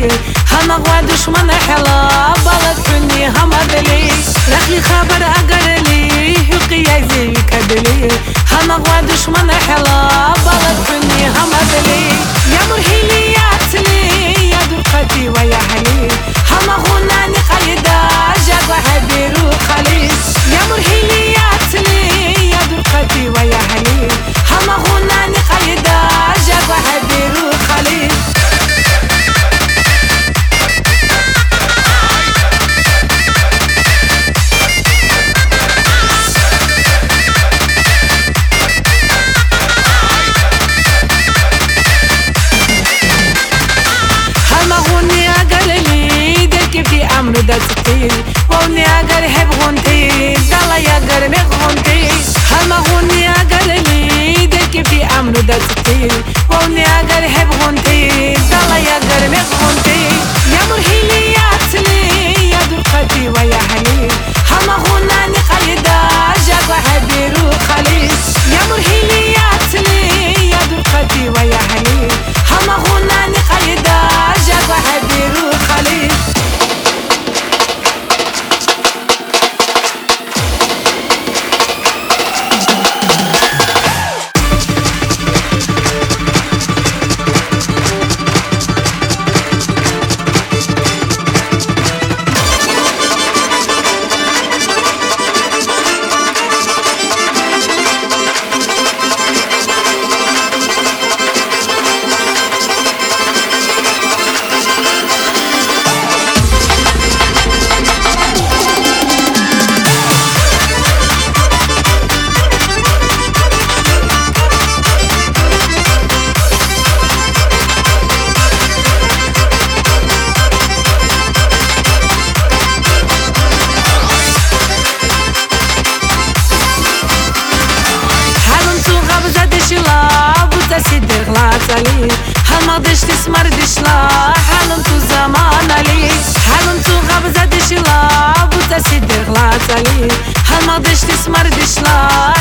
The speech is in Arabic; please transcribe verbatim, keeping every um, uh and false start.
دلي هما غوا دشمن حلا بلد كني هما دلي رخلي خبر أقرلي هقي زي كدلي هما غوا دشمن حلا بلد كني هما دلي يا مرهيلي يا تلي يا درقتي ويا حلي هما غناني قيدا جاقوا حبيرو خلي يا مرهيلي يا تلي يا درقتي ويا حلي هما غناني قيدا جاقوا حبيرو خلي عمرو دا تقيل ووني اقر هب غنتي دالا يا قرمي غنتي هما غني اقر لي دلك في عمرو دا تقيل ووني اقر هب غنتي دالا يا قرمي غنتي يا مرهيلي يا تلي يا درقتي ويا حلي هما غناني قيدا جاقوا حبيرو خلي يا مرهيلي يا تلي يا درقتي ويا حلي هما غناني قيدا جاقوا حبيرو خلي هما دشت اسمر دشلا حالم تو زمان علی حالم تو غبزه دشلا بوتا سیدر غلات علی هما دشت اسمر دشلا